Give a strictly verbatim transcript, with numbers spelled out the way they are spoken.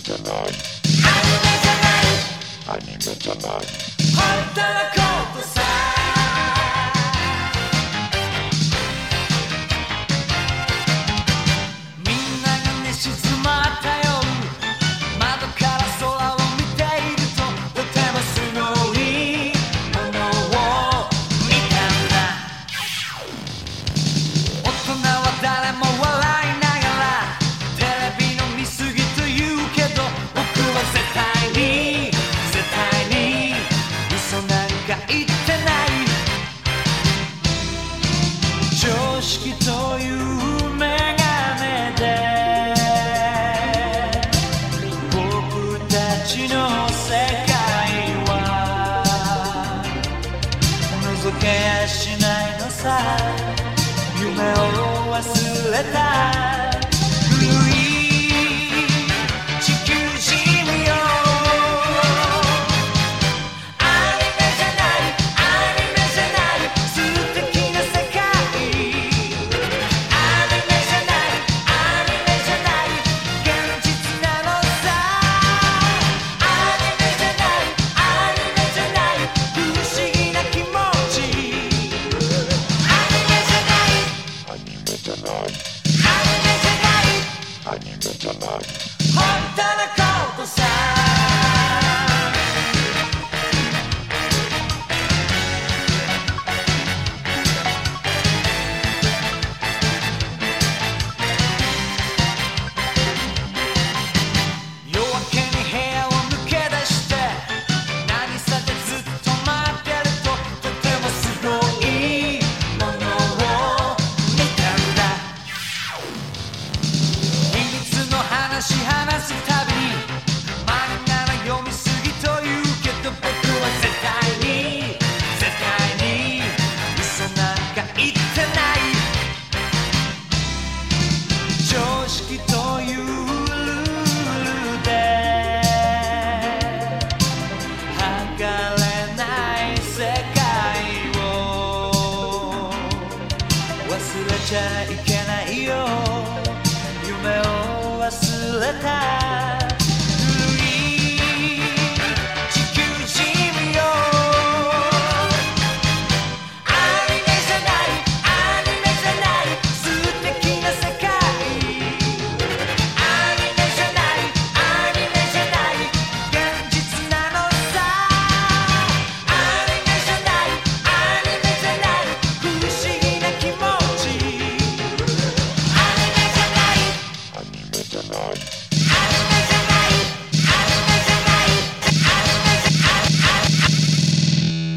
じゃない、アニメじゃない、 働こうとさ。みんなが寝静まった夜、窓から空を見ていると、とてもすごいものを見たんだ。大人は誰も笑いながら、テレビの見過ぎと言うけど、僕は絶対に絶対に嘘なんか言ってない。常識というメガネで僕たちの世界は覗けやしないのさ。夢を忘れた古い地球人よ。アニメじゃないアニメじゃない素敵な世界。アニメじゃないアニメじゃない現実なのさ。アニメじゃないアニメじゃない不思議な気持ち。アニメじゃないアニメじゃない、 アニメじゃないアニメじゃない、 働こうとさ。夜明けに部屋を抜け出して何さでずっと待ってると、とてもすごいものを見たんだ。秘密の話話すたびに漫画の読みすぎと言うけど、僕は絶対に絶対に嘘なんか言ってない。常識というルールで測れない世界を忘れちゃいけないよ。夢を忘れた